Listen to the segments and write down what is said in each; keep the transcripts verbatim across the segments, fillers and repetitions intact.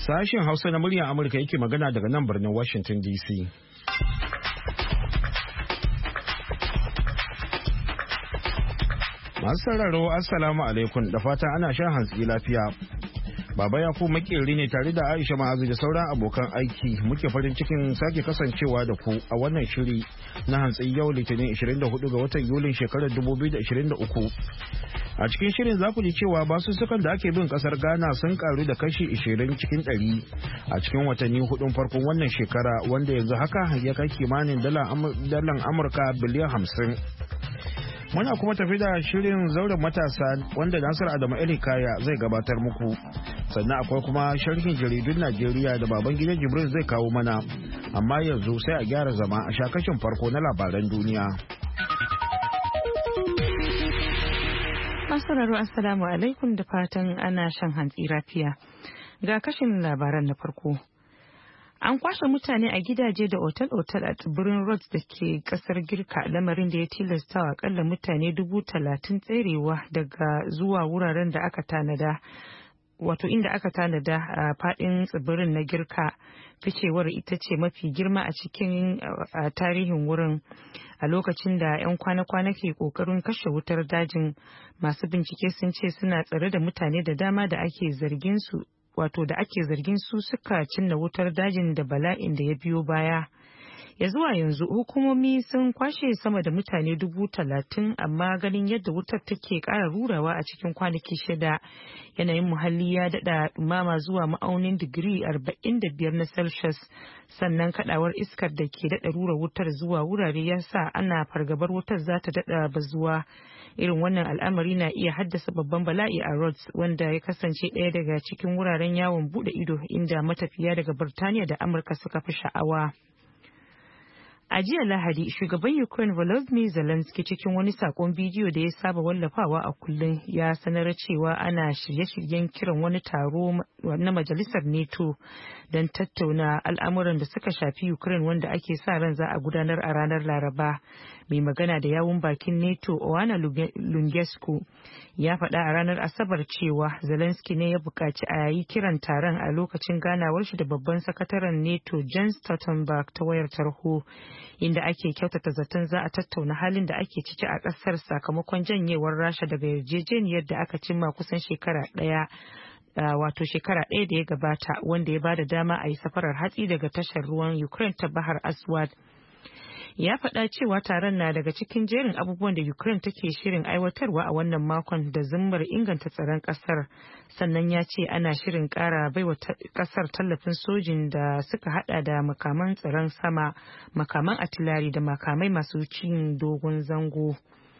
Sashen Hausa na muryar Amurka yake magana daga nan birnin Washington D C. Masu sauraro Assalamu alaikum da fata ana shan hantsi lafiya. Baba Yakubu makeri ne tare da Aisha Ma'azu da sauran abokan aiki muke farin cikin sake kasancewa da ku a wannan shiri na hantsi yau Litinin ishirin da hudu ga watan Yulin shekarar dubu biyu da ishirin da uku. A cikin shirin za ku ji cewa basussukan da ake bin kasar Ghana sun karu da kashi ishirin cikin ɗari a cikin watanni hudun farkon wannan shekara, wanda yanzu haka ya kai kimanin dalan Amurka biliyan hamsin. Muna kuma tafi da shirin zauren matasa wanda Nasir Adamu Elikaya zai gabatar muku. Sannan akwai kuma sharhin jaridun Najeriya da baban gidan Jibril zai kawo mana. Amma yanzu sai a gyara zama a shakashin farko na labaran duniya. Masararru Assalamu alaikum da fatan ana shan hantsi lafiya. Ga kashin labaran na farko. An kwashe mutane a gidaje da otal-otal a tsibirin Rhodes da ke kasar Girka, lamarin da ya tilasta wa akalla mutane dubu talatin tserewa daga zuwa wuraren da aka tanada. Wato inda aka tanada a fadin tsibirin na Girka. Ficewar ita ce mafi girma a cikin tarihin wurin a lokacin da 'yan kwana-kwana ke kokarin kashe wutar dajin. Masu bincike sun ce suna tsare da mutane da dama da ake zargin su wato da ake zargin su suka cinna wutar dajin da bala'in da ya biyo baya. Ya zuwa yanzu hukumomi sun kwashe sama da mutane dubu talatin, amma ganin yadda wutar take ƙara rurawa a cikin kwanaki shida, yanayin muhalli ya daɗa ɗumama zuwa ma'aunin digiri arba'in da biyar na Celsius, sannan kaɗawar iskar da ke daɗa rura wutar zuwa wurare ya sa ana fargabar wutar za ta daɗa bazuwa. Irin wannan al'amari na iya haddasa babban bala'i a Rhodes, wanda ya kasance ɗaya daga cikin wuraren yawon buɗe ido inda matafiya daga Birtaniya da Amurka suka fi sha'awa. A jiya Lahadi, shugaban Ukraine Volodymyr Zelensky cikin wani sakon bidiyo da ya saba wallafawa a kullum ya sanar cewa ana shirye-shiryen kiran wani taro na majalisar NATO don tattauna al'amuran da suka shafi Ukraine, wanda ake sa ran za a gudanar a ranar Laraba. Mai magana da yawun bakin NATO Oana Lungescu ya faɗa a ranar Asabar cewa Zelensky ne ya buƙaci a yi kiran taron a lokacin ganawar shi da babban sakataren NATO Jens Stoltenberg ta wayar tarho, inda ake kyautata zaton za a tattauna halin da ake ciki a ƙasar sakamakon janyewar Rasha daga yarjejeniyar da aka cimma kusan shekara ɗaya. Uh, wato shekara ɗaya da ya gabata, wanda ya bada dama a yi safarar hatsi daga tashar ruwan Ukraine ta Bahar Aswad. Ya faɗa cewa taron na daga cikin jerin abubuwan da Ukraine take shirin aiwatarwa a wannan makon da zummar inganta tsaron ƙasar. Sannan ya ce ana shirin ƙara baiwa ƙasar tallafin sojin da suka hada da makaman tsaron sama, makaman atilari da makamai masu cin dogon zango.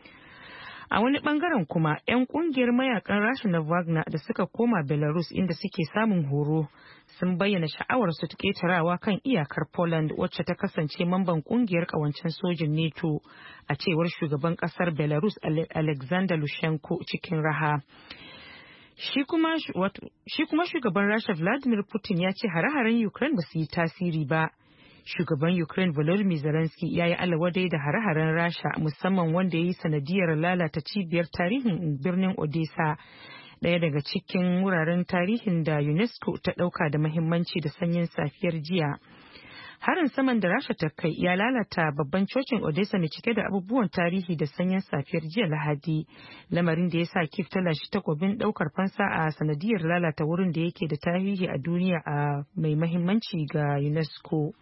A wani bangaren kuma, 'yan kungiyar mayakan Rasha na Wagner da suka koma Belarus inda suke samun horo sun bayyana sha'awar su ta ketarawa kan iyakar Poland, wacce ta kasance mamban kungiyar kawancen sojin NATO, a cewar shugaban kasar Belarus Alexander Lushenko cikin raha. Shi kuma shugaban Rasha Vladimir Putin ya ce hare-haren Ukraine ba su yi tasiri ba. Shugaban Ukraine Volodymyr Zelensky ya yi alawadai da hare-haren Rasha, musamman wanda ya yi sanadiyar lalata cibiyar tarihin birnin Odessa, ɗaya daga cikin wuraren tarihin da UNESCO ta ɗauka da muhimmanci da sanyin safiyar jiya. Harin saman da Rasha ta kai ya lalata babban cocin Odessa mai cike da abubuwan tarihi da sanyin safiyar jiya Lahadi, lamarin da ya sa Kiev ta lashe takobin ɗaukar fansa a sanadiyar lalata wurin da yake da tarihi a duniya a mai muhimmanci ga UNESCO.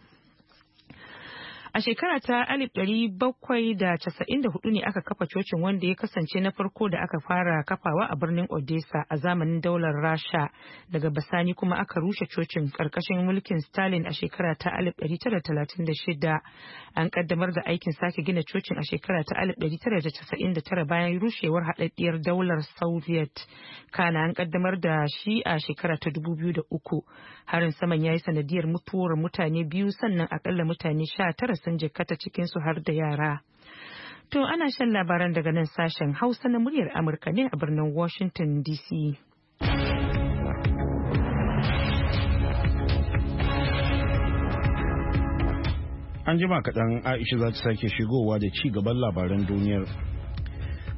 A shekara ta alif ɗari bakwai da casa'in da hudu ne aka kafa cocin, wanda ya kasance na farko da aka fara kafawa a birnin Odessa a zamanin daular Rasha. Daga bisani kuma aka rushe cocin karkashin mulkin Stalin a shekara ta alif ɗari tara da talatin da shida. An kaddamar da aikin sake gina cocin a shekara ta alif ɗari tara da casa'in da tara bayan rushewar haɗaɗɗiyar daular Soviet. Kana an kaddamar da shi a shekara ta dubu biyu da uku. Harin saman ya yi sanadiyar mutuwar mutane biyu, sannan akalla mutane sha tara sun jikkata cikinsu har da yara. To ana shan labaran daga nan sashen Hausa na muryar Amurka ne a birnin Washington D C. An jima kaɗan Aisha za ta sake shigowa da ci gaban labaran duniyar.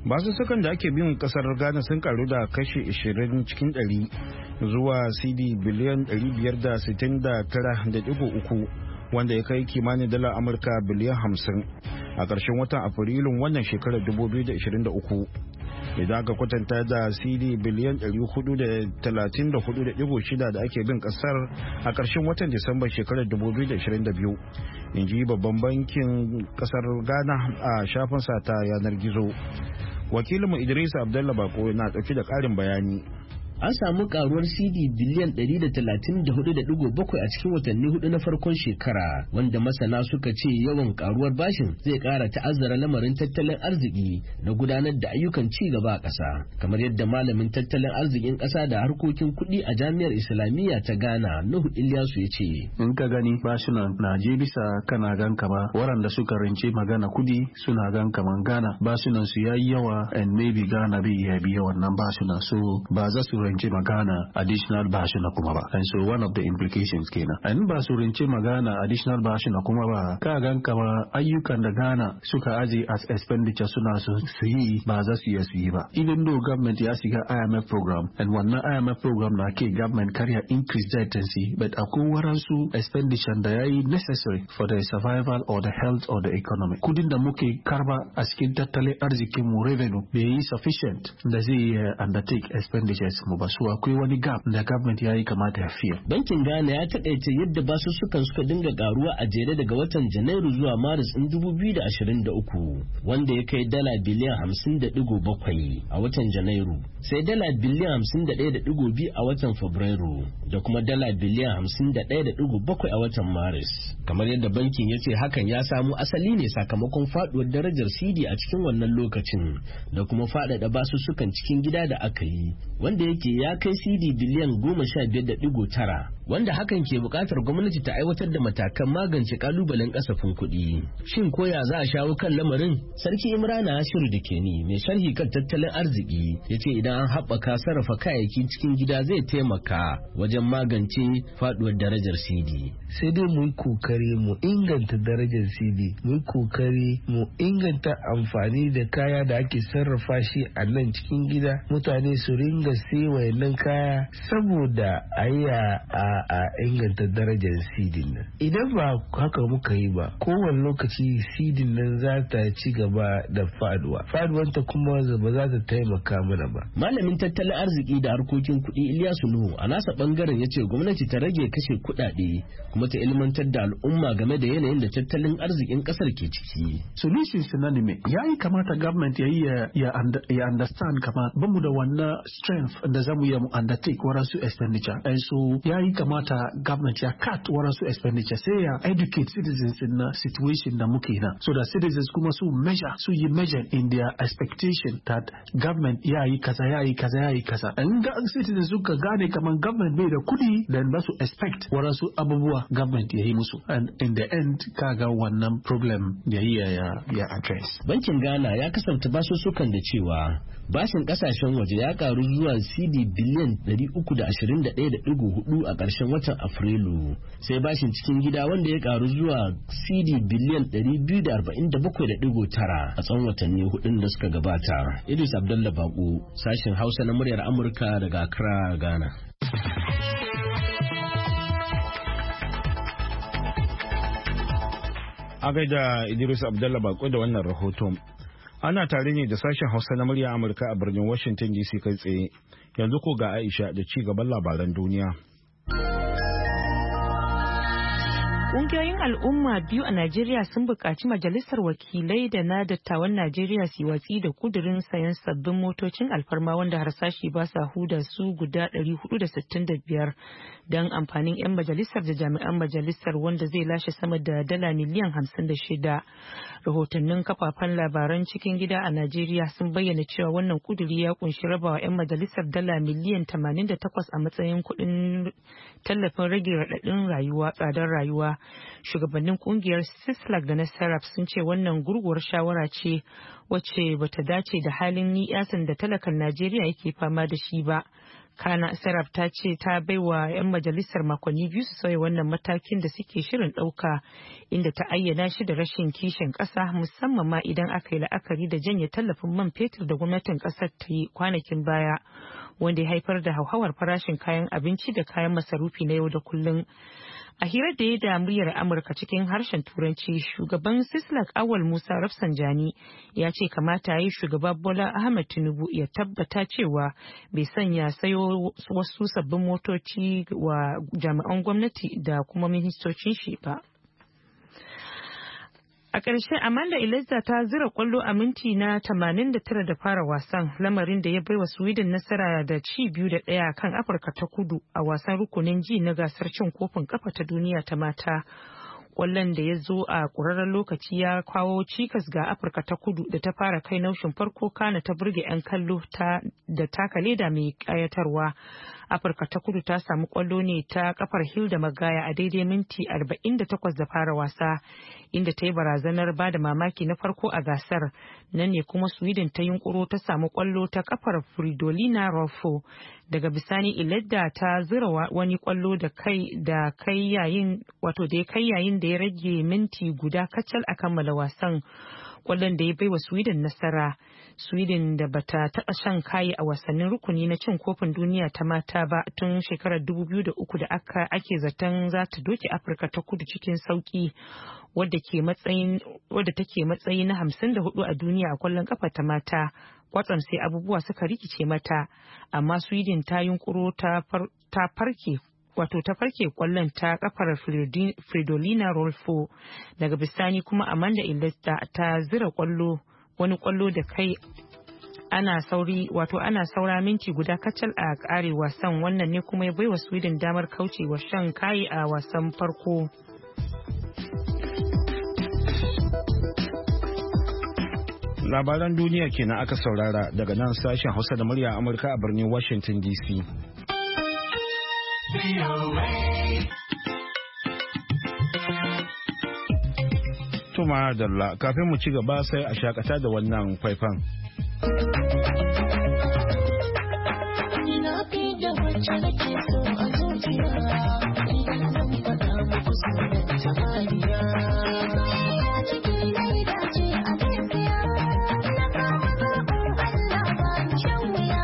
basussukan da ake bin kasar Ghana sun karu da kashi ashirin cikin ɗari zuwa cedi biliyan ɗari biyar da sittin da tara da ɗigo uku, wanda ya kai kimanin dala Amurka biliyan hamsin a ƙarshen watan Afrilun wannan shekarar dubu biyu da ashirin da uku. Idan aka kwatanta da cedi biliyan ɗari hudu da talatin da hudu da ɗigo shida da ake bin kasar a ƙarshen watan Disamba shekarar dubu biyu da ashirin da biyu, in ji babban bankin kasar Ghana a shafinsa ta yanar gizo. Wakilinmu Idris Abdullah Bako na ɗauki da ƙarin bayani. An samu karuwar cedi biliyan ɗari da talatin da hudu da ɗigo bakwai a cikin watanni hudu na farkon shekara, wanda masana suka ce yawan karuwar bashin zai ƙara ta'azzara lamarin tattalin arziki da gudanar da ayyukan ci gaba a ƙasa, kamar yadda malamin tattalin arzikin ƙasa da harkokin kuɗi a jami'ar Islamiyya ta Ghana Nuhu Ilyasu ya ce. In ka gani bashinan na je bisa kana gan kama waɗanda suka rance magana kuɗi suna gan kaman Ghana bashinan su yayi yawa, and maybe Ghana bai iya biya wannan bashinan, so ba za su rance magana additional bashi na kuma ba, and so one of the implications kenan. And ba su rince magana additional bashi na kuma ba, ka gan kama ayyukan da Ghana suka aje as expenditure suna su yi ba za su iya su yi ba, even though government ya shiga I M F program, and wannan I M F program na ke government karya increase dependency, but akwai waransu expenditure da yayi necessary for the survival or the health or the economy. Kudin da muke karba a cikin tattalin arzikin mu revenue bai yi sufficient da zai undertake expenditures mu ba, su akwai wani gap da government ya yi kamata ya fiye. Bankin Ghana ya taƙaice yadda basussukan suka dinga karuwa a jere daga watan Janairu zuwa Maris ɗin dubu biyu da ashirin da uku, wanda ya kai dala biliyan hamsin da ɗigo bakwai a watan Janairu, sai dala biliyan hamsin da ɗaya da ɗigo biyu a watan Fabrairu, da kuma dala biliyan hamsin da ɗaya da ɗigo bakwai a watan Maris. Kamar yadda bankin ya ce hakan ya samo asali ne sakamakon faduwar darajar cedi a cikin wannan lokacin, da kuma faɗaɗa basussukan cikin gida da aka yi, wanda yake ya kai cedi biliyan goma sha biyar da ɗigo tara, wanda hakan ke buƙatar gwamnati ta aiwatar da matakan magance kalubalen kasafin kuɗi. Shin koya za a shawo kan lamarin? Sarki Imrana Ashiru da ke ni mai sharhi kan tattalin arziki ya ce idan an haɓaka sarrafa kayayyaki cikin gida zai taimaka wajen magance faɗuwar darajar cedi. Sai dai mu yi kokari mu inganta darajar cedi, mu yi kokari mu inganta amfani da kaya da ake sarrafa shi a nan cikin gida, mutane su ringa sai wayannan kaya saboda a yi a inganta darajar sidin nan. Idan ba haka muka yi ba, kowane lokaci sidin nan za ta ci gaba da faduwa, faduwanta kuma ba za ta taimaka mana ba. Malamin tattalin arziki da harkokin kuɗi Ilyasu Nuhu a nasa bangaren ya ce gwamnati ta rage kashe kuɗaɗe kuma ta ilmantar da al'umma game da yanayin da tattalin arzikin ƙasar ke ciki. Solutions na ne me yayi kamata government ya yi ya understand kama bamu da wannan strength da zamu yi mu undertake waransu expenditure, and so yayi kamata government ya cut waransu expenditure sai ya educate citizens in na situation da muke na, so that citizens kuma su measure su yi measure in their expectation that government ya yi kaza ya yi kaza ya yi kaza. In ga citizens suka gane kaman government bai da kudi, then ba su expect waransu abubuwa government ya yi musu, and in the end kaga wannan problem ya yi ya ya address. Bankin Ghana ya kasanta basussukan da cewa bashin kasashen waje ya karu zuwa cedi biliyan ɗari uku da ashirin da ɗaya da ɗigo hudu a ƙarshen watan Afrilu, sai bashin cikin gida wanda ya karu zuwa cedi biliyan ɗari biyu da arba'in da bakwai da ɗigo tara a tsawon watanni hudun da suka gabata. Idris Abdullah Bako, sashen Hausa na muryar Amurka daga Accra, Ghana. A gaida Idris Abdullah Bako da wannan rahoton. Ana tare ne da sashen Hausa na murya Amurka a birnin Washington D C kai tsaye. Yanzu ko ga Aisha da ci gaban labaran duniya. Ƙungiyoyin al'umma biyu a Najeriya sun buƙaci Majalisar Wakilai da na Dattawan Najeriya su watsi da kudirin sayan sabbin motocin alfarma wanda harsashi ba sa huda su guda ɗari hudu da sittin da biyar don amfanin 'yan majalisar da jami'an majalisar, wanda zai lashe sama da dala miliyan hamsin da shida. Rahotannin kafafen labaran cikin gida a Najeriya sun bayyana cewa wannan kuduri ya kunshi rabawa 'yan majalisar dala miliyan tamanin da takwas a matsayin kuɗin tallafin rage raɗaɗin rayuwa tsadar rayuwa. Shugabannin kungiyar Sislak da na Serap sun ce wannan gurguwar shawara ce wacce bata dace da halin ni'yasin da talakan Najeriya yake fama da shi ba. Kana Serap ta ce ta baiwa 'yan majalisar makonni biyu su sauya wannan matakin da suke shirin ɗauka, inda ta ayyana shi da rashin kishin ƙasa, musamman ma idan aka yi la'akari da janye tallafin man fetur da gwamnatin ƙasar ta yi kwanakin baya, wanda ya haifar da hauhawar farashin kayan abinci da kayan masarufi na yau da kullum. A hirar da ya da muryar Amurka cikin harshen Turanci, shugaban Sislak Awal Musa Rafsanjani ya ce kamata yi shugaba Bola Ahmed Tinubu ya tabbata cewa bai sanya sayo wasu sabbin motoci wa jami'an gwamnati da kuma ministocin shi ba. A ƙarshe, Amanda Eleza ta zira ƙwallo a minti na tamanin da tara da fara wasan, lamarin da ya baiwa Sweden nasara da ci biyu da ɗaya kan Afirka ta Kudu a wasan rukunin ji na gasar cin kofin ƙafa ta duniya ta mata. Ƙwallon da ya zo a ƙurarren lokaci ya kawo cikas ga Afirka ta Kudu da ta fara kai naushin farko, kana ta burge 'yan kallo da taka leda mai ƙayatarwa. Afirka ta Kudu ta samu ƙwallo ne ta kafar Hilda Magaya a daidai minti arba'in da takwas da fara wasa, inda ta yi barazanar ba da mamaki na farko a gasar. Nan ne kuma Sweden ta yunkuro ta samu ƙwallo ta kafar Fridolina Rolfo. Daga bisani Iledda ta zira wani ƙwallo da kai da kai yayin wato da ya kai yayin da ya rage minti guda kacal a kammala wasan. Kwallon da ya baiwa Sweden nasara. Sweden da bata taɓa shan kayi a wasannin rukuni na cin kofin duniya ta mata ba tun shekarar dubu biyu da uku da aka ake zaton za ta doke Afirka ta Kudu cikin sauki, wadda ke matsayin wadda take matsayi na hamsin da hudu a duniya a kwallon kafa ta mata. Kwatsam sai abubuwa suka rikice mata, amma Sweden ta yunkuro ta farke wato ta farke kwallon ta kafar Fridolina Rolfo. Daga bisani kuma Amanda Ilesta ta zira kwallo wani kwallo da kai ana sauri wato ana saura minti guda kacal a kare wasan. Wannan ne kuma ya baiwa Sweden damar kaucewa shan kayi a wasan farko. Labaran duniya kenan aka saurara daga nan sashen Hausa da murya Amurka a birnin Washington D C. Tuma Dalla, kafin mu ci gaba sai a shakata da wannan faifan. Ina fi da wacce nake so a zuciya, idan zan faɗa muku sunan jamaliya. Soyayya cikin rai dace a gaskiya, na kama zaɓin Allah ba ni shan wuya.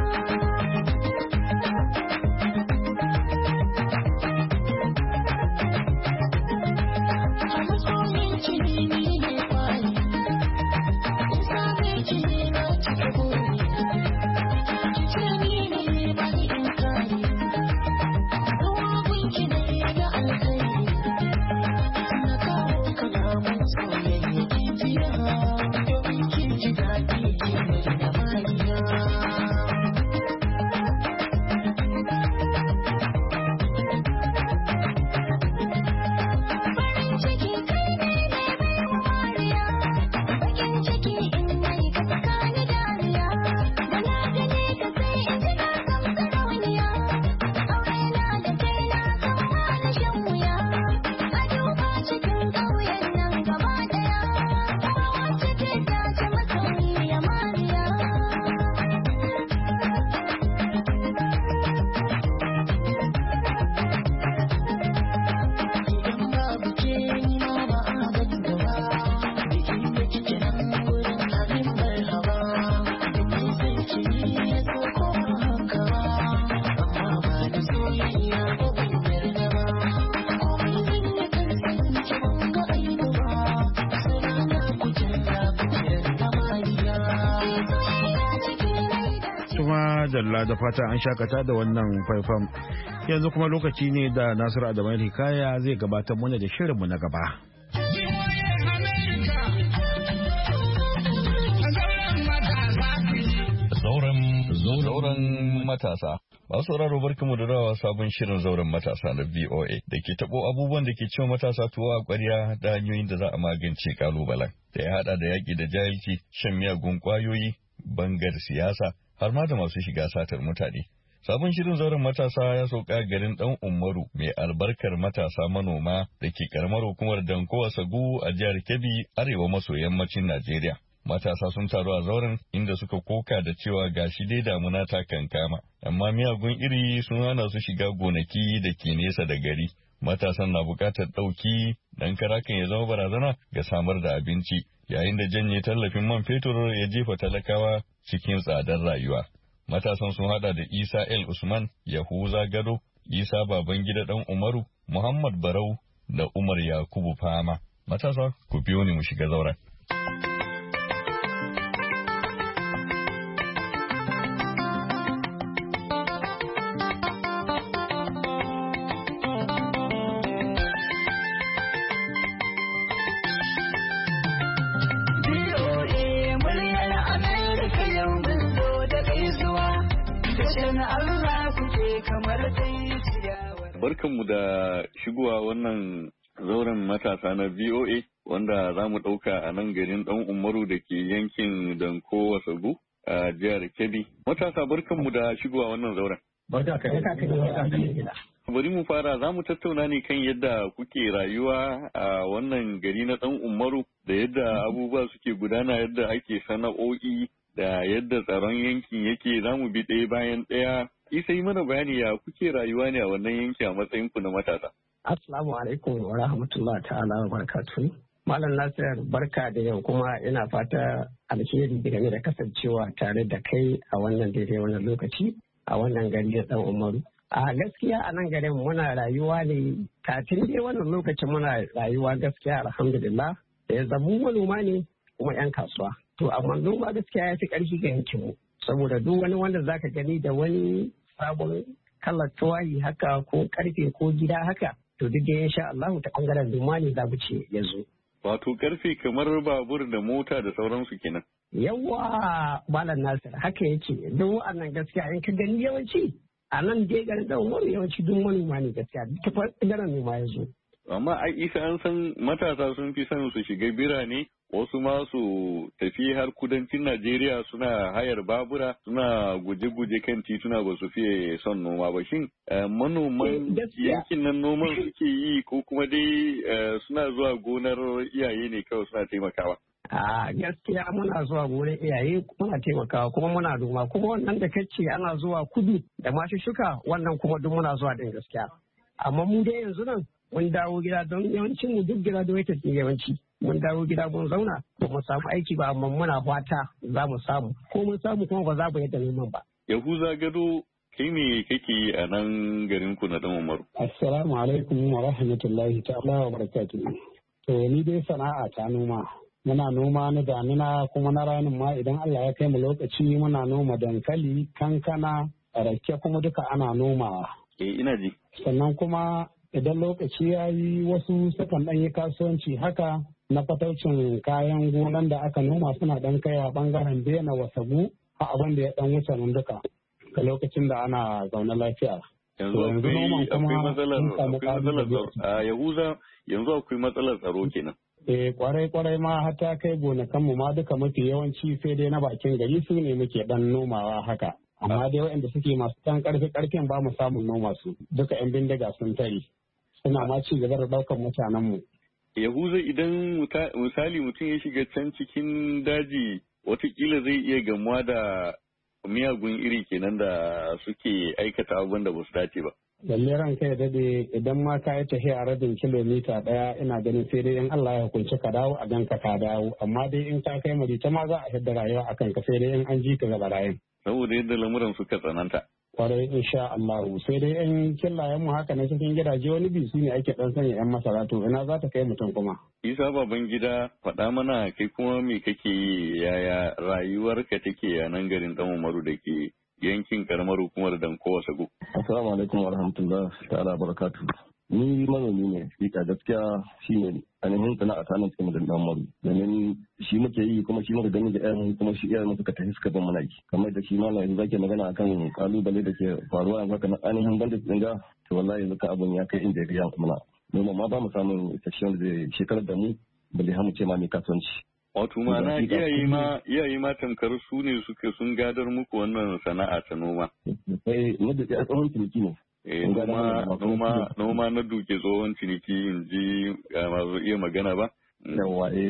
Dalla da fata an shakata da wannan faifan. Yanzu kuma lokaci ne da Nasiru Adamu Hikaya zai gabatar mana da shirinmu na gaba. Zauren matasa. Masu sauraro barkamu da rawa sabon shirin zauren matasa na V O A da ke tabo abubuwan da ke cewa matasa tuwo a ƙwarya da hanyoyin da za a magance kalubalen da ya hada da yaƙi da jahilci, shan miyagun ƙwayoyi, bangar siyasa, har ma da masu shiga satar mutane. Sabon shirin zauren matasa ya sauka garin Dan Umaru mai albarkar matasa manoma da ke karamar hukumar Dankowa Sagu a jihar Kebbi, arewa maso yammacin Najeriya. Matasa sun taru a zauren inda suka koka da cewa gashi dai damuna ta kankama, amma miyagun iri sun hana su shiga gonaki da ke nesa da gari. Matasan na bukatar ɗauki dan karakan ya zama barazana ga samar da abinci, yayin da janye tallafin man fetur ya jefa talakawa cikin tsadar rayuwa. Matasan sun hada da Isa El Usman, Yahuza Gado, Isa Babangida Dan Umaru, Muhammad Barau da Umar Yakubu Fama. Matasa, ku biyo ni mu shiga zauren. Barkanmu da shigowa wannan zauren matasa na V O A wanda za mu ɗauka a nan garin ɗan Umaru da ke yankin Danko Wasagu a jihar Kebbi. Matasa barkanmu da shigowa wannan zauren. Bari mu fara za mu tattauna ne kan yadda kuke rayuwa a wannan gari na ɗan Umaru da yadda abubuwa suke gudana, yadda ake sana'o'i da yadda tsaron yankin yake. Za mu bi ɗaya bayan ɗaya. Isa yi mana bayani ya kuke rayuwa ne a wannan yanki a matsayin ku na matasa. Assalamu alaikum wa rahmatullahi ta'ala wa barakatuh. Malam Nasir barka da yau, kuma ina fata alheri game da kasancewa tare da kai a wannan daidai wannan lokaci a wannan gari da Dan Umaru. A gaskiya a nan garin muna rayuwa ne kafin dai wannan lokacin muna rayuwa gaskiya alhamdulillah da ya zamu manoma ne kuma 'yan kasuwa. To amma noma gaskiya ya fi ƙarfi ga yankinmu. Saboda duk wani wanda zaka gani da wani sabon kalar tuwayi haka ko karfe ko gida haka, to duk da insha Allah ta bangaren noma ne za mu ce ya zo. Wato karfe kamar babur da mota da sauransu kenan. Yawa Malam Nasir haka yake, duk wa'annan gaskiya in ka gani yawanci a nan dai garin da umaru yawanci duk manoma ne gaskiya, duk bangaren noma ya zo. Amma ai isa an san matasa sun fi son su shiga birane, wasu ma su tafi har kudancin Najeriya suna hayar babura, suna guje-guje kan tituna, ba su fiye son noma ba. Shin manoman yankin nan noman suke yi ko kuma dai suna zuwa gonar iyaye ne kawai suna taimakawa? A gaskiya muna zuwa gonar iyaye muna taimakawa kuma muna noma, kuma wannan da kace ana zuwa kudu da mashi shuka wannan kuma duk muna zuwa din gaskiya. Amma mu dai yanzu nan mun dawo gida don yawancin mu duk gida da wata yawanci mun dawo gida mun zauna ba mu samu aiki ba, amma muna fata za mu samu, ko mun samu kuma ba za mu yadda neman ba. Yahuza Gado, kai me kake a nan garin ku na Dan Umaru? Assalamu alaikum wa rahmatullahi ta'ala wa barakatuh. To ni dai sana'a ta noma. Muna noma na damina kuma na ranin ma idan Allah ya kai mu lokaci muna noma dankali, kankana, rake kuma duka ana nomawa. Eh ina ji. Sannan kuma idan lokaci ya yi wasu sukan ɗan yi kasuwanci haka na fataucin kayan gonan da aka noma suna ɗan kaiwa ɓangaren Bena Wasagu a abin da ya ɗan wuce nan duka ga lokacin da ana zaune lafiya. Yanzu akwai matsalar tsaro. Yahuza yanzu akwai matsalar tsaro kenan. Eh kwarai kwarai ma har ta kai gonakanmu ma duka mafi yawanci sai dai na bakin gari su ne muke ɗan nomawa haka. Amma dai waɗanda suke masu ɗan ƙarfi ƙarfin ba mu samun noma su duka 'yan bindiga sun tare. Suna ma ci gaba da ɗaukar mutanenmu. Yahuza idan misali mutum ya shiga can cikin daji watakila zai iya gamuwa da miyagun iri kenan da suke aikata abin da ba su dace ba. Lalle ran kai dade idan ma ka yi tafiya a rabin kilomita ɗaya ina ganin sai dai in Allah ya hukunci ka dawo a ganka ka dawo, amma dai in ka kai mari ta ma za a hidda rayuwa akan ka sai dai in an ji ka gaba rayin. Saboda yadda lamuran suka tsananta. Kwarai insha Allah sai dai yan killayen mu haka na cikin gidaje wani bi su ne ake dan sanya yan masara, to ina za ta kai mutum kuma. Isa Babangida faɗa mana kai kuma me kake yi, yaya rayuwarka take a nan garin Dan Umaru da ke yankin karamar hukumar Danko Wasagu? Assalamu alaikum wa rahmatullahi ta'ala barakatuh. Ni manomi ne, fika gaskiya shi ne ainihin sana'a ta nan cikin Dan Umaru. Domin shi muke yi kuma shi muka gani da ƴaƴan kuma shi iyayen suka tafi suka ban mana yi. Kamar da shi malam yanzu zake magana akan kalubale da ke faruwa yanzu haka ainihin banda dinga to wallahi yanzu ka abun ya kai inda ya riya kuma. Noma ma ba mu samun isasshen da zai shekarar da mu balle har mu ce ma mai kasuwanci. Wato ma na iyaye ma iyaye ma tamkar su ne suke sun gadar muku wannan sana'a ta noma. Eh mu da tsohon ciniki ne. Eh noma noma noma na duke tsohon ciniki in ji masu iya magana ba. Yawwa eh.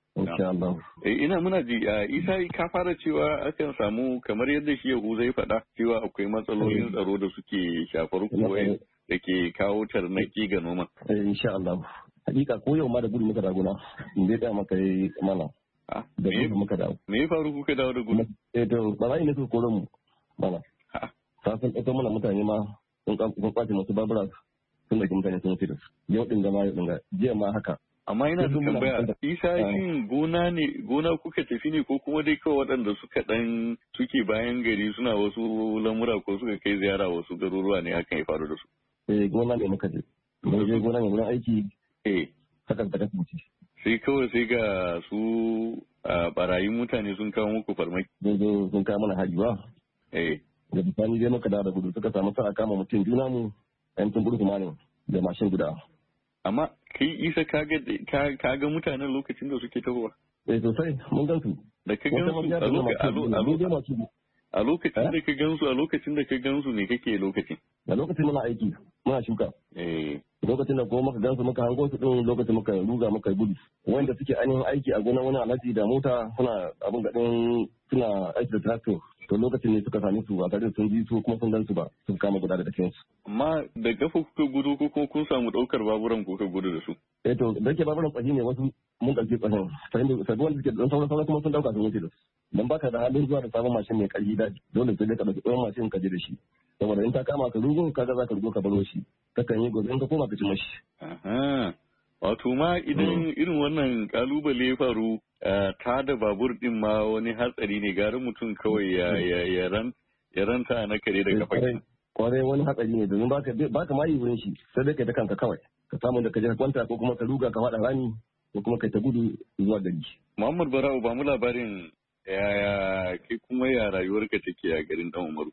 insha Allah. Eh, ina muna ji Isa ka fara cewa akan samu kamar yadda shi Yahuza ya faɗa cewa akwai matsalolin tsaro da suke shafar kowa da ke kawo tarnaki ga noma. Eh, insha Allah. Hakika ko yau ma da gudu muka daguna in dai da maka yi mana. Da gudu muka dawo. Me ya faru kuka dawo da gudu? Eh to ba za ne su koron mu mana. Ta san ita mana mutane ma sun kwace masu babura sun da mutane sun wuce da su. Yau din gama yau din ga jiya ma haka. Amma ina da tambaya, Isa shin gona ne gona kuka tafi ne ko kuma dai kawai waɗanda suka ɗan suke bayan gari suna wasu lamura ko suka kai ziyara wasu garuruwa ne hakan ya faru da su? Eh gona ne muka je. Mun je gona ne wurin aiki. Eh haka ta kasance. Sai kawai sai ga su barayin mutane sun kawo muku farmaki. Sun zo sun kawo mana hajiwa. Eh. Da bisani dai muka da gudu suka samu sa'a kama mutum juna mu yan tun kuma ne da mashin guda. Amma kai Isa ka ga mutanen lokacin da suke tahowa? Eh sosai mun gan su. Da ka gan su a lokacin da ka gan su a lokacin da ka gan su ne kake lokacin? A lokacin muna aiki muna shuka. Eh. Lokacin da kuma muka gan su muka hango su din lokacin muka ruga muka gudu. Wanda suke ainihin aiki a gonar wani alhaji da mota suna abin gadin suna aiki da tractor. To lokacin ne suka sami su a garin sun ji su kuma sun gan su ba sun kama guda da cikin su. Amma da kafa kuka gudu ko kuma kun samu daukar baburan kuka gudu da su? Eh to da ke baburan tsaji ne wasu mun ɗauke tsahin. Fahimta sabi wanda suke don sauran sauran kuma sun dauka sun wuce da su. Dan baka da halin zuwa da sabon mashin mai ƙarfi da dole sai dai ka ɗauki tsohon mashin ka je da shi. Saboda in ta kama ka rugo kaga za ka rugo ka baro shi. Kakan yi gobe in ka koma ka ci mashi. Aha. Wato ma idan irin wannan kalubale ya faru ta da babur din ma wani hatsari ne gari mutum kawai ya ranta na kare da kafa. Kwarai wani hatsari ne domin baka ma yi wurin shi sai dai kai ta kanka kawai ka samu da ka je ka kwanta ko kuma ka ruga ka faɗa rami ko kuma kai ta gudu zuwa gari. Muhammad Barau ba mu labarin yaya kai kuma ya rayuwarka take a garin Dan Umaru.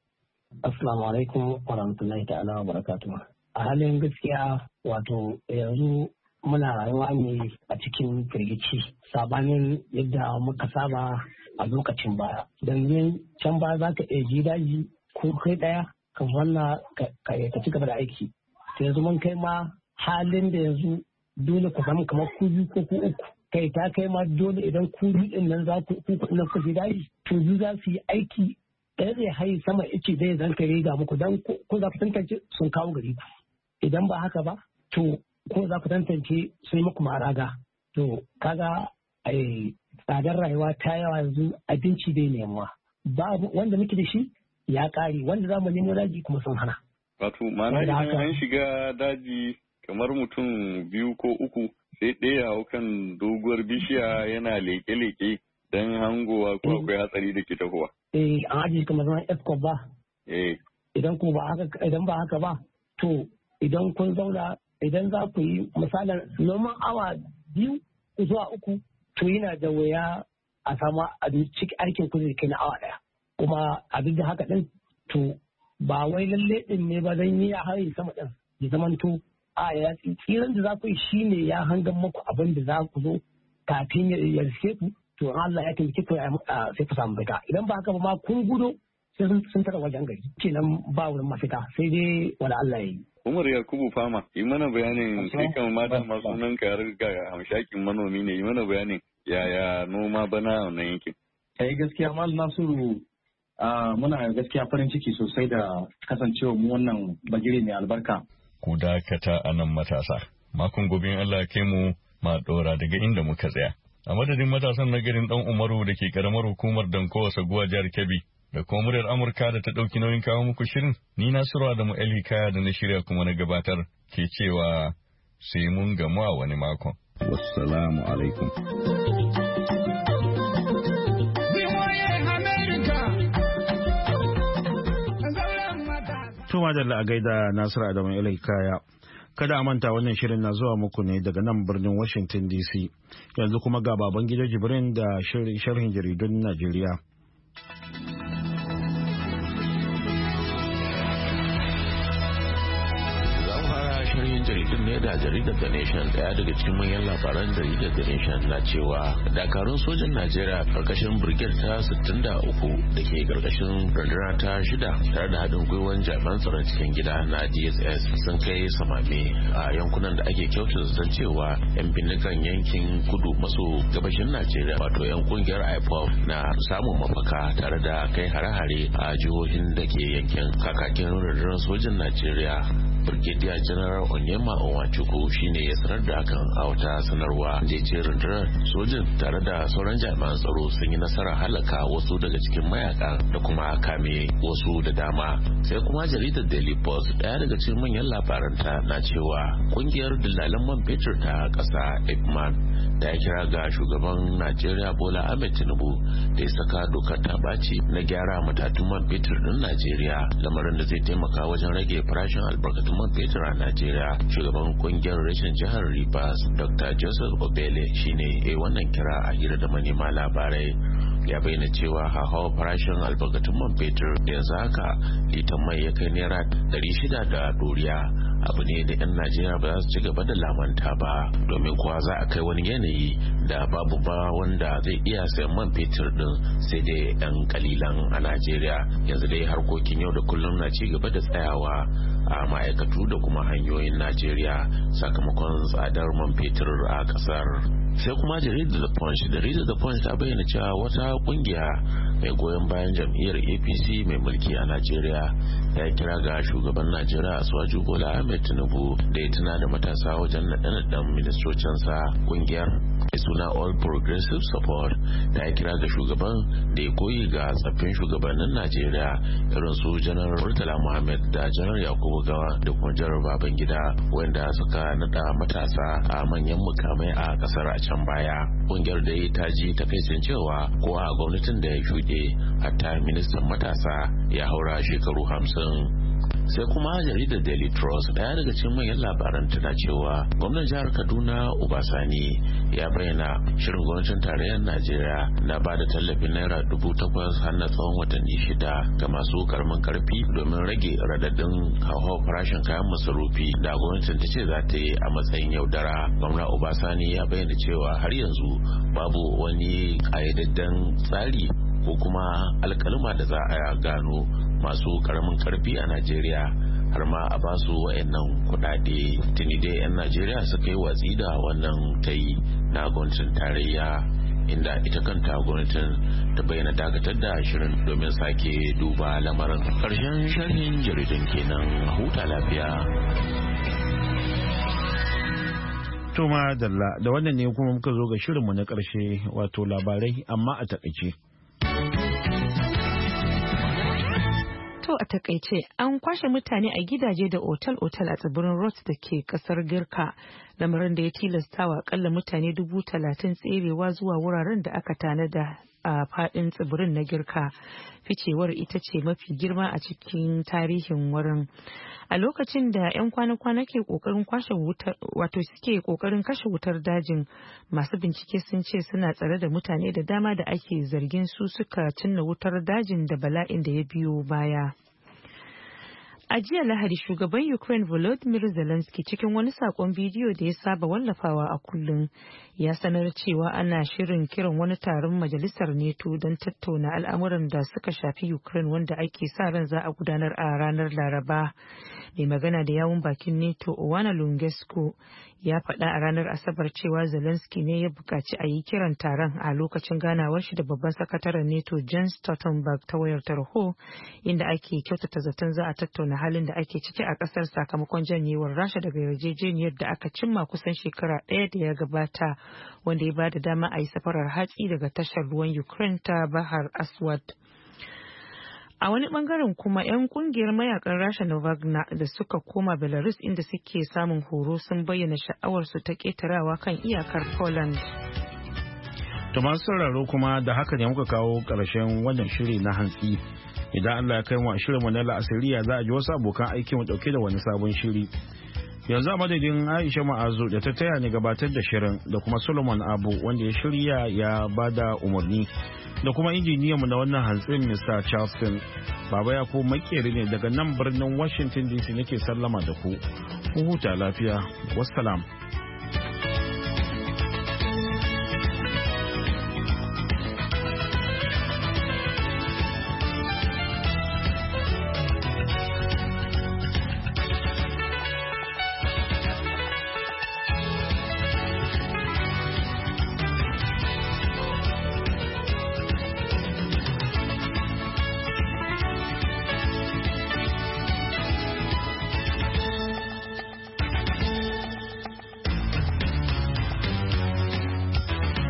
Assalamu alaikum wa rahmatullahi ta'ala wa barakatuh. A halin gaskiya wato yanzu muna rayuwa ne a cikin firgici sabanin yadda muka saba a lokacin baya. Don can baya za ka iya ji daji ko kai ɗaya ka zanna ka ci gaba da aiki. To yanzu mun kai ma halin da yanzu dole ku samu kamar ku biyu ko ku uku. Kai ta kai ma dole idan ku biyu ɗin nan za ku kuɗi na kuka ji daji. To biyu za su yi aiki ɗaya zai haye sama ice zai zan kai riga muku don ko za ku tantance sun kawo gari ku. Idan ba haka ba, to ko za ku tantance sun muku maraga. To kaga ai tsadar rayuwa ta yawa yanzu abinci bai nemuwa. Babu wanda muke da shi ya ƙare wanda za mu nemo daji kuma sun hana. Wato ma'ana idan an shiga daji kamar mutum biyu ko uku sai ɗaya hau kan doguwar bishiya yana leke-leke don hangowa ko akwai hatsari da ke tahowa. Eh an ajiye kamar zaman escort ba. Eh. Idan ko ba haka idan ba haka ba to idan kun zauna idan za ku yi misalin noman awa biyu zuwa uku to yana da wuya a samu abinci aikin ku zai kai na awa daya kuma abin da haka din to ba wai lalle din ne ba zan yi ya haye sama din ya zamanto a ya tsiran da za ku yi shine ya hangan muku abin da za ku zo kafin ya riske ku to Allah ya taimake ku sai ku samu baka idan ba haka ba ma kun gudo sai sun tara wajen gari kenan ba wurin mafita sai dai wala Allah ya yi. Umar Yakubu Fama, yi mana bayanin sai kan mata masu nan ka ga hamshakin manomi ne, yi mana bayanin yaya noma bana a wannan yankin. Eh gaskiya Mal Nasiru muna gaskiya farin ciki sosai da kasancewa mu wannan bagire mai albarka. Ku dakata a nan matasa. Makon gobe Allah ya kai mu ma dora daga inda muka tsaya. A madadin matasan na garin Dan Umaru da ke karamar hukumar Dankowa Saguwa jihar Kebbi. Da kuma muryar Amurka da ta ɗauki nauyin kawo muku shirin, ni Nasiru Adamu El Hikaya da na shirya kuma na gabatar ke cewa sai mun gamu a wani makon. Wassalamu alaikum. Tuma da a gaida Nasiru Adamu El Hikaya. Kada a manta wannan shirin na zuwa muku ne daga nan birnin Washington D C. Yanzu kuma ga baban gida Jibrin da sharhin jaridun Najeriya. sharhin jaridun ne da jaridar The Nation. Daya daga cikin manyan labaran jaridar The Nation na cewa dakarun sojan Najeriya karkashin brigade ta sittin da uku da ke karkashin rundunar ta shida tare da haɗin gwiwan jami'an tsaron cikin gida na D S S sun kai samame a yankunan da ake kyautar zaton cewa yan bindigan yankin kudu maso gabashin Najeriya wato yan kungiyar I P O B na samun mafaka tare da kai hare-hare a jihohin da ke yankin. Kakakin rundunar sojan Najeriya Brigadier General Onyema Onwachukwu shine ya sanar da hakan a wata sanarwa da ce rundunar sojin tare da sauran jami'an tsaro sun yi nasarar halaka wasu daga cikin mayaka da kuma kame wasu da dama. Sai kuma jaridar Daily Post daya daga cikin manyan labaranta na cewa kungiyar dillalan man fetur ta kasa Ipman ta kira ga shugaban Najeriya Bola Ahmed Tinubu da ya saka dokar ta baci na gyara matatun man fetur din Najeriya, lamarin da zai taimaka wajen rage farashin albarkatun man fetur a Najeriya. Shugaban kungiyar rashin jihar Rivers Doctor Joseph Obele shine ya wannan kira a hira da manema labarai. Ya bayyana cewa hauhawar farashin albarkatun man fetur yanzu haka litan mai ya kai naira ɗari shida da doriya abu ne da 'yan Najeriya ba za su ci gaba da lamanta ba, domin kuwa za a kai wani yanayi da babu ba wanda zai iya sayan man fetur din sai dai 'yan kalilan a Najeriya. Yanzu dai harkokin yau da kullum na ci gaba da tsayawa a ma'aikatu da kuma hanyoyin Najeriya sakamakon tsadar man fetur a kasar. Sai kuma jaridar The Punch jaridar The Punch ta bayyana cewa wata kungiya mai goyon bayan jam'iyyar A P C mai mulki a Najeriya ya kira ga shugaban Najeriya Asuwaju Bola Ahmed Tinubu da ya tuna da matasa wajen naɗe-naɗen ministocinsa. Kungiyar mai suna All Progressive Support ta ya kira ga shugaban da ya koyi ga tsaffin shugabannin Najeriya irin su Janar Murtala Muhammad da Janar Yakubu Gawa da kuma Janar Babangida wanda suka naɗa matasa a manyan mukamai a kasar a can baya. Kungiyar da ta ji takaicin cewa ko a gwamnatin da ya shuɗe hatta ministan matasa ya haura shekaru hamsin. Sai kuma jaridar Daily Trust daya daga cikin manyan labaran tana cewa gwamnan jihar Kaduna Obasani ya bayyana shirin gwamnatin tarayyar Najeriya na ba da tallafin naira dubu takwas har na tsawon watanni shida ga masu karamin karfi domin rage radadin hauhawar farashin kayan masarufi da gwamnatin ta ce za ta yi a matsayin yaudara. Gwamna Obasani ya bayyana cewa har yanzu babu wani ƙayyadadden tsari ko kuma alkalima da za a gano masu karamin karfi a Najeriya har ma a basu wayannan kudade. Tuni dai 'yan Najeriya suka yi watsi da wannan tayi na gwamnatin tarayya, inda ita kanta gwamnatin ta bayyana dakatar da shirin domin sake duba lamarin. Karshen sharhin jaridan kenan, huta lafiya. Tuma Dalla, da wannan ne kuma muka zo ga shirinmu na ƙarshe wato labarai amma a takaice. To a takaice an kwashe mutane a gidaje da otal-otal a tsibirin Ross da ke kasar Girka, lamarin da ya tilastawa akalla mutane dubu talatin tserewa zuwa wuraren da aka tanada a fadin tsibirin na Girka. Ficewar ita ce mafi girma a cikin tarihin wurin. A lokacin da 'yan kwana-kwana ke kokarin kwashe wutar wato suke kokarin kashe wutar dajin, masu bincike sun ce suna tsare da mutane da dama da ake zargin su suka cinna wutar dajin da bala'in da ya biyo baya. A jiya Lahadi, shugaban Ukraine Volodymyr Zelensky cikin wani sakon bidiyo da ya saba wallafawa a kullum ya sanar cewa ana shirin kiran wani taron majalisar NATO don tattauna al'amuran da suka shafi Ukraine wanda ake sa ran za a gudanar a ranar Laraba. Mai magana da yawun bakin NATO Owana Lungescu ya faɗa a ranar Asabar cewa Zelensky ne ya buƙaci a yi kiran taron a lokacin ganawar shi da babban sakataren NATO Jens Stoltenberg ta wayar tarho, inda ake kyautata zaton za a tattauna halin da ake ciki a kasar sakamakon janyewar Rasha daga yarjejeniyar da aka cimma kusan shekara ɗaya da ya gabata, wanda ya bada dama a yi safarar hatsi daga tashar ruwan Ukraine ta Bahar Aswad. A wani bangaren kuma 'yan kungiyar mayakan Rasha na Wagner da suka koma Belarus inda suke samun horo sun bayyana sha'awarsu ta ketarawa kan iyakar Poland. To masu sauraro kuma da haka ne muka kawo ƙarshen wannan shiri na hantsi. Idan Allah ya kai mu a shirinmu na la'asariya za a ji wasu abokan aiki mu dauke da wani sabon shiri. Yanzu a madadin Aisha Ma'azu da ta taya ni gabatar da shirin da kuma Solomon Abu wanda ya shirya ya bada umarni da kuma injiniyanmu na wannan hantsin Mister Charleston. Baba ya ko makeri ne daga nan birnin Washington D C nake sallama da ku. Ku huta lafiya. Wassalam.